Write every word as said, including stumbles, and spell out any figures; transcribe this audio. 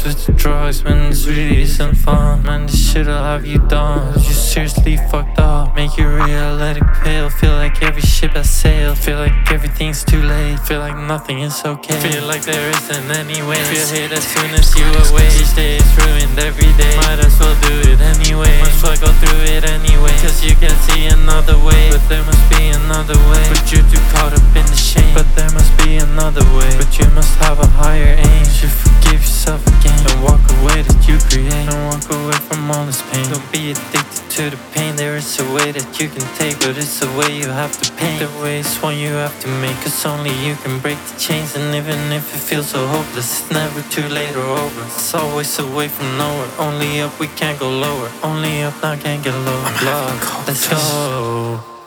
with the drugs, man, this really isn't fun. Man, this shit'll have you done. You seriously fucked up. Make you real, let it pale. Feel like every ship has sailed. Feel like everything's too late. Feel like nothing is okay. Feel like there isn't any way. Feel hate as soon as you awake. Each day is ruined every day. Might as well do it anyway. Might as well go through it anyway. Cause you can't see another way. But there must be another way. But you're too caught up in the shame. But there must be another way. But you must have a higher aim. You forgive yourself again. Don't walk away that you create. Don't walk away from all this pain. Don't be addicted to the pain. There is a way that you can take, but it's a way you have to paint. The way is one you have to make, cause only you can break the chains. And even if it feels so hopeless, it's never too late or over. It's always a way from nowhere. Only up, we can't go lower. Only up, now can't get lower. Love, let's go.